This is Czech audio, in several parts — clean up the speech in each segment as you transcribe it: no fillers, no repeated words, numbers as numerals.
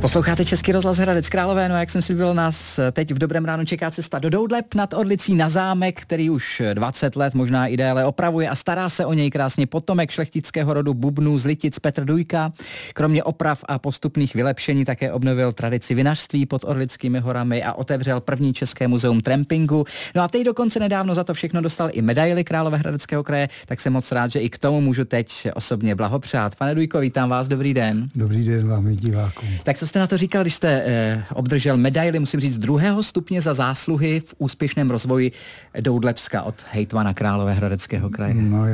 Posloucháte Český rozhlas Hradec Králové, no a jak jsem slíbil, nás teď v dobrém ránu čeká cesta do Doudleb nad Orlicí na zámek, který už 20 let, možná i déle, opravuje a stará se o něj krásně potomek šlechtického rodu Bubnů z Litic Petr Dujka. Kromě oprav a postupných vylepšení také obnovil tradici vinařství pod Orlickými horami a otevřel první české muzeum trampingu. No a teď dokonce nedávno za to všechno dostal i medaili Královéhradeckého kraje, tak jsem moc rád, že i k tomu můžu teď osobně blahopřát. Pane Dujko, vítám vás, dobrý den. Dobrý den vám i divákům. Tak co jste na to říkal, když jste obdržel medaili, musím říct, 2. stupně za zásluhy v úspěšném rozvoji Doudlebska od hejtmana Královéhradeckého kraje? No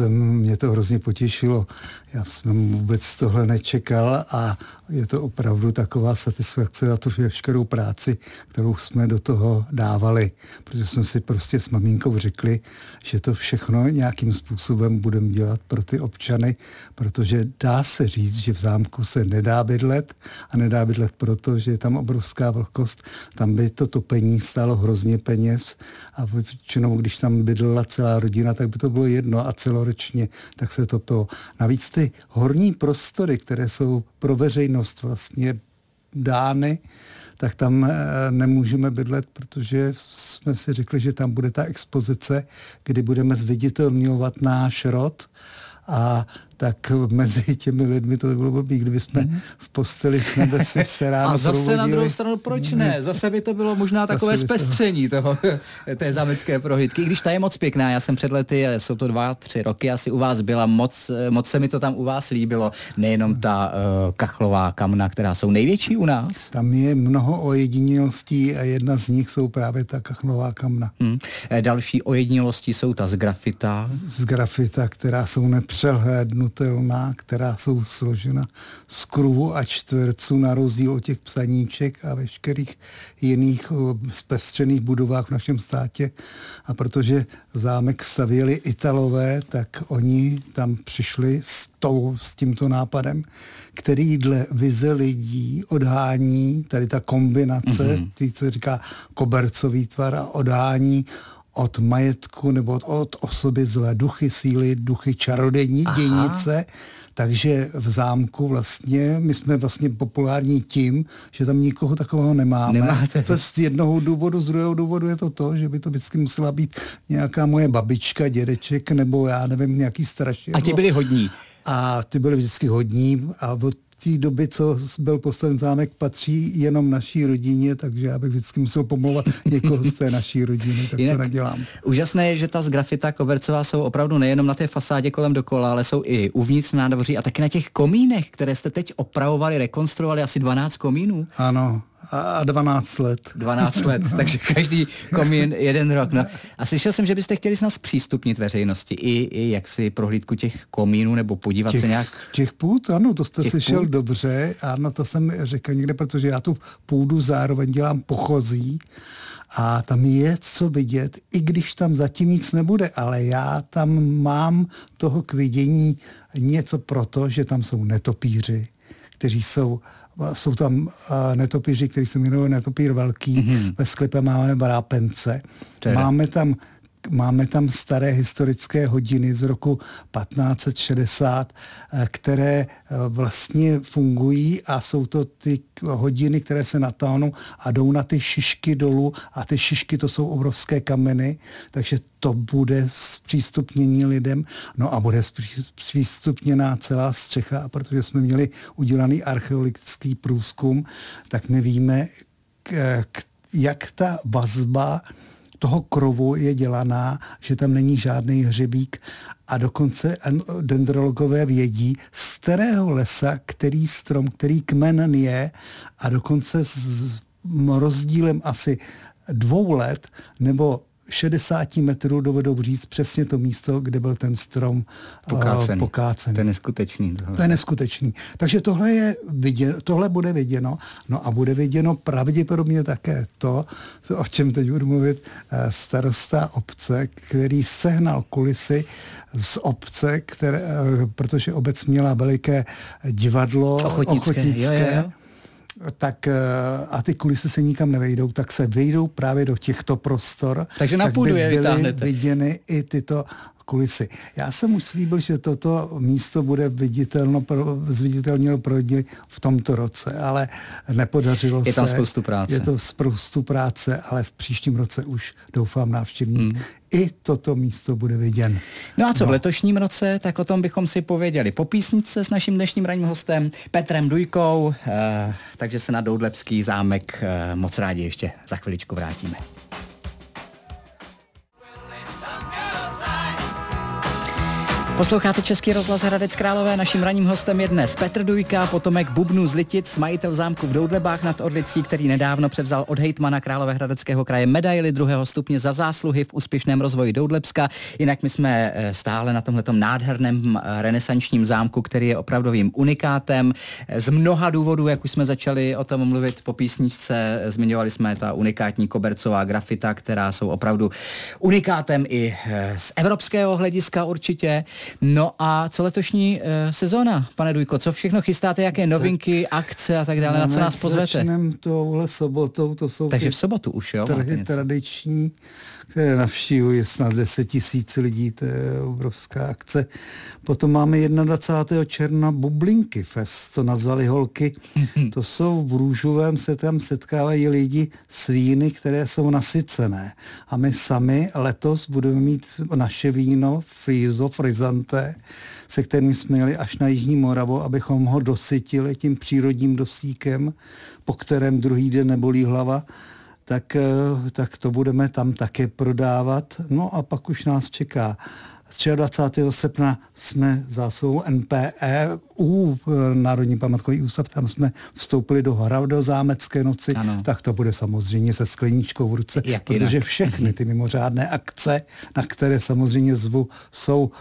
mě to hrozně potěšilo. Já jsem vůbec tohle nečekal a je to opravdu taková satisfakce za tu veškerou práci, kterou jsme do toho dávali. Protože jsme si prostě s maminkou řekli, že to všechno nějakým způsobem budeme dělat pro ty občany, protože dá se říct, že v zámku se nedá bydlet a nedá bydlet proto, že je tam obrovská vlhkost. Tam by to topení stálo hrozně peněz a většinou, když tam bydlela celá rodina, tak by to bylo jedno a celoročně tak se topilo. Navíc ty horní prostory, které jsou pro veřejnost vlastně dány, tak tam nemůžeme bydlet, protože jsme si řekli, že tam bude ta expozice, kdy budeme zviditelňovat náš rod a tak mezi těmi lidmi to by bylo blbý, kdyby jsme v posteli s nebesy se ráno a zase provodili. Na druhou stranu, proč ne? Zase by to bylo možná takové zpestření té zámecké prohlídky, i když ta je moc pěkná. Já jsem před lety, jsou to 2-3 roky, asi u vás byla, moc se mi to tam u vás líbilo. Nejenom ta kachlová kamna, která jsou největší u nás. Tam je mnoho ojedinělostí a jedna z nich jsou právě ta kachlová kamna. Další ojedinělosti jsou ta z grafita. Z grafita, která jsou nepřehlédnutelná, která jsou složena z kruhu a čtverců na rozdíl od těch psaníček a veškerých jiných zpestřených budovách v našem státě. A protože zámek stavěli Italové, tak oni tam přišli s tímto nápadem, který dle vize lidí odhání, tady ta kombinace, se říká kobercový tvar a odhání od majetku nebo od osoby zlé duchy, síly, duchy čarodějnice. Takže v zámku vlastně, my jsme vlastně populární tím, že tam nikoho takového nemáme. Nemáte. To je z jednoho důvodu, z druhého důvodu je to to, že by to vždycky musela být nějaká moje babička, dědeček nebo já nevím, nějaký strašidlo. A ti byli hodní. A ty byli vždycky hodní a od té doby, co byl postaven zámek, patří jenom naší rodině, takže já bych vždycky musel pomlouvat někoho z té naší rodiny, tak jinak to nedělám. Úžasné je, že ta z grafita kobercová jsou opravdu nejenom na té fasádě kolem dokola, ale jsou i uvnitř nádvoří a taky na těch komínech, které jste teď opravovali, rekonstruovali, asi 12 komínů. Ano. A 12 let. 12 let, takže každý komín 1 rok. No. A slyšel jsem, že byste chtěli s nás přístupnit veřejnosti i jaksi prohlídku těch komínů nebo podívat se nějak. Těch půd, ano, to jste slyšel dobře. Ano, to jsem řekl někde, protože já tu půdu zároveň dělám pochozí a tam je co vidět, i když tam zatím nic nebude, ale já tam mám toho k vidění něco proto, že tam jsou netopíři, kteří jsou tam netopíři, který se jmenuje netopír velký, ve sklepě máme vrápence. Máme tam staré historické hodiny z roku 1560, které vlastně fungují a jsou to ty hodiny, které se natáhnou a jdou na ty šišky dolů a ty šišky to jsou obrovské kameny, takže to bude zpřístupnění lidem, no a bude zpřístupněná celá střecha a protože jsme měli udělaný archeologický průzkum, tak my víme, jak ta vazba toho krovu je dělaná, že tam není žádný hřebík a dokonce dendrologové vědí, z kterého lesa, který strom, který kmen je a dokonce s rozdílem asi 2 let nebo 60 metrů dovedou říct přesně to místo, kde byl ten strom pokácený. To je neskutečný. To je neskutečný. Takže tohle bude viděno. No a bude viděno pravděpodobně také to, o čem teď budu mluvit, starosta obce, který sehnal kulisy z obce, protože obec měla veliké divadlo ochotnické. Tak a ty kulisy se nikam nevejdou, tak se vejdou právě do těchto prostor. Takže na půdu je vytáhnete. Byly viděny i tyto kulisy. Já jsem už slíbil, že toto místo bude zviditelněno pro lidi v tomto roce, ale nepodařilo se. Je tam spoustu práce. Je to spoustu práce, ale v příštím roce už doufám návštěvník i toto místo bude viděn. No a co v letošním roce, tak o tom bychom si pověděli po písničce s naším dnešním ranním hostem Petrem Dujkou, takže se na Doudlebský zámek moc rádi ještě za chviličku vrátíme. Posloucháte Český rozhlas Hradec Králové, naším ranním hostem je dnes Petr Dujka, potomek bubnů z Litic, majitel zámku v Doudlebách nad Orlicí, který nedávno převzal od hejtmana Královéhradeckého kraje medaili 2. stupně za zásluhy v úspěšném rozvoji Doudlebska. Jinak my jsme stále na tomhletom nádherném renesančním zámku, který je opravdovým unikátem. Z mnoha důvodů, jak už jsme začali o tom mluvit po písničce, zmiňovali jsme ta unikátní kobercová grafita, která jsou opravdu unikátem i z evropského hlediska určitě. No a co letošní sezóna, pane Dujko? Co všechno chystáte, jaké novinky, akce a tak dále? Na co nás pozvete? Začneme touhle sobotou, to jsou takže v sobotu už, jo? Trhy tradiční, které navštívují snad 10 000 lidí, to je obrovská akce. Potom máme 21. června Bublinky fest, to nazvali holky. To jsou v Růžovém, se tam setkávají lidi s víny, které jsou nasycené. A my sami letos budeme mít naše víno Frizante, se kterým jsme jeli až na Jižní Moravu, abychom ho dosytili tím přírodním dosíkem, po kterém druhý den nebolí hlava. Tak to budeme tam také prodávat. No a pak už nás čeká 23. srpna jsme zásluhou NPE Národní památkový ústav, tam jsme vstoupili do Hradozámecké noci, ano. Tak to bude samozřejmě se skleničkou v ruce, protože všechny ty mimořádné akce, na které samozřejmě zvu, jsou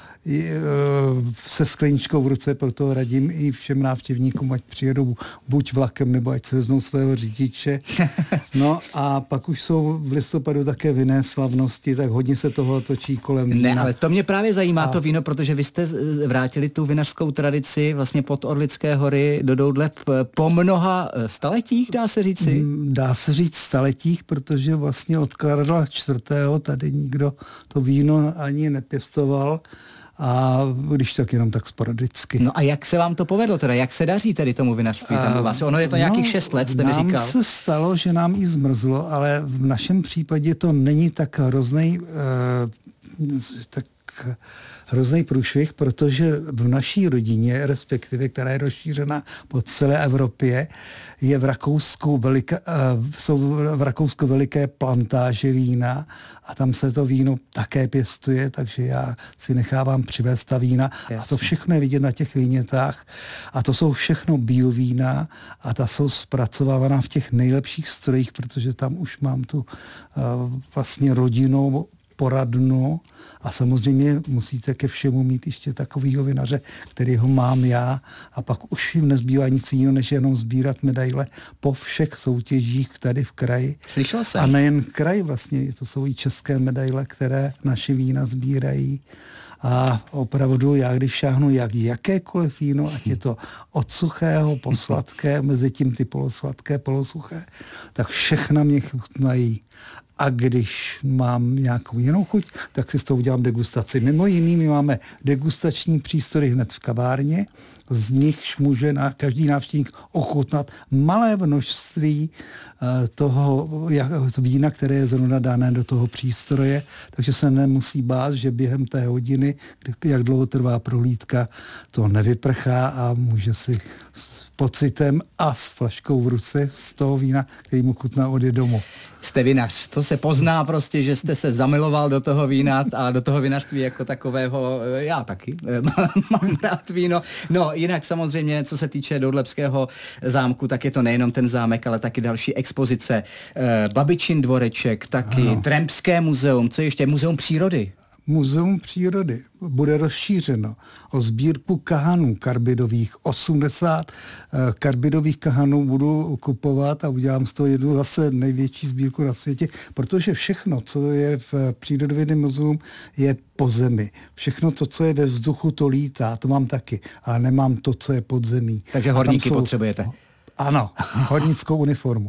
se skleničkou v ruce, proto radím i všem návštěvníkům, ať přijedou buď vlakem, nebo ať se vezmou svého řidiče. No a pak už jsou v listopadu také vinné slavnosti, tak hodně se toho točí kolem vína. Ne, ale to mě právě zajímá to víno, protože vy jste vrátili tu vinařskou tradici vlastně pod Orlické hory do Doudleb po mnoha staletích, dá se říci? Dá se říct staletích, protože vlastně od Karla IV. Tady nikdo to víno ani nepěstoval. A když tak jenom tak sporadicky. No a jak se vám to povedlo teda? Jak se daří tedy tomu vinařství tam u vás? Ono je to nějakých 6 let, jste mi říkal. Nám se stalo, že nám i zmrzlo, ale v našem případě to není tak hrozný průšvih, protože v naší rodině, respektive, která je rozšířena po celé Evropě, je jsou v Rakousku veliké plantáže vína a tam se to víno také pěstuje, takže já si nechávám přivést ta vína. Jasně. A to všechno je vidět na těch vinětách. A to jsou všechno biovína a ta jsou zpracovávaná v těch nejlepších strojích, protože tam už mám tu vlastně rodinnou poradnu a samozřejmě musíte ke všemu mít ještě takovýho vinaře, kterýho mám já a pak už jim nezbývá nic jiného, než jenom sbírat medaile po všech soutěžích tady v kraji. Slyšel jsem. A nejen v kraji vlastně, to jsou i české medaile, které naši vína sbírají. A opravdu já, když šáhnu jakékoliv víno, ať je to od suchého po sladké, mezi tím ty polosladké, polosuché, tak všechna mě chutnají. A když mám nějakou jinou chuť, tak si s tou udělám degustaci. Mimo jiný, my máme degustační přístroje hned v kavárně, z nichž může každý návštěvník ochutnat malé množství toho vína, které je zrovna dané do toho přístroje, takže se nemusí bát, že během té hodiny, jak dlouho trvá prohlídka, to nevyprchá a může si s pocitem a s flaškou v ruce z toho vína, který mu chutná, odjet domů. Jste vinař, to se pozná prostě, že jste se zamiloval do toho vína a do toho vinařství jako takového, já taky mám rád víno. No jinak samozřejmě, co se týče Doudlebského zámku, tak je to nejenom ten zámek, ale taky další expozice. Babičin dvoreček, taky Trempské muzeum, co ještě? Muzeum přírody. Muzeum přírody bude rozšířeno o sbírku kahanů karbidových. 80 karbidových kahanů budu kupovat a udělám z toho jednu zase největší sbírku na světě, protože všechno, co je v Přírodovědném muzeu, je po zemi. Všechno, co je ve vzduchu, to lítá, to mám taky, ale nemám to, co je pod zemí. Takže horníky potřebujete. Ano, hornickou uniformu.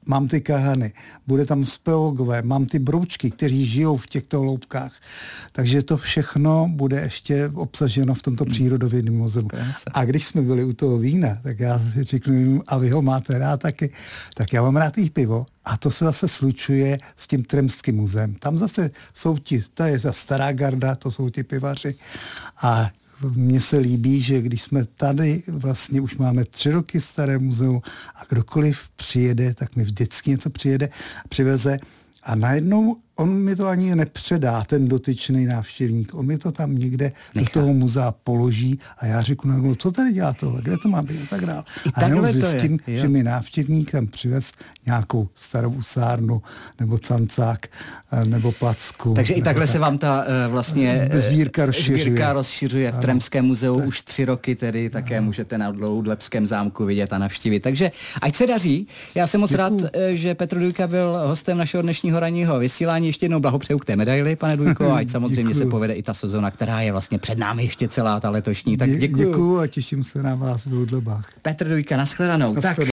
mám ty kahany, bude tam speleologové, mám ty broučky, kteří žijou v těchto hloubkách. Takže to všechno bude ještě obsaženo v tomto přírodovědném muzeu. A když jsme byli u toho vína, tak já si řeknu, a vy ho máte rád taky, tak já mám rád i pivo. A to se zase slučuje s tím Tremským muzeem. Tam zase jsou to je ta stará garda, to jsou ti pivaři. A mně se líbí, že když jsme tady, vlastně už máme 3 roky staré muzeum a kdokoliv přijede, tak mi vždycky něco přiveze a najednou on mi to ani nepředá, ten dotyčný návštěvník. On mi to tam někde do toho muzea položí a já řeknu, co tady dělá tohle, kde to má být a tak dále. A jenom zjistím, že mi návštěvník tam přivez nějakou starou usárnu nebo cancák nebo placku. Takže i takhle se vám ta vlastně sbírka rozšiřuje v Tremském muzeu už 3 roky, tedy také můžete na Dlouhodlebském zámku vidět a navštívit. Takže ať se daří. Já jsem moc rád, že Petr Dujka byl hostem našeho dnešního ranního vysílání. Ještě jednou blahopřeju k té medaili, pane Dujko, ať samozřejmě se povede i ta sezona, která je vlastně před námi ještě celá ta letošní. Tak děkuju. Děkuju a těším se na vás v Dlouhodlebách. Petr Dujka, nashledanou. Tak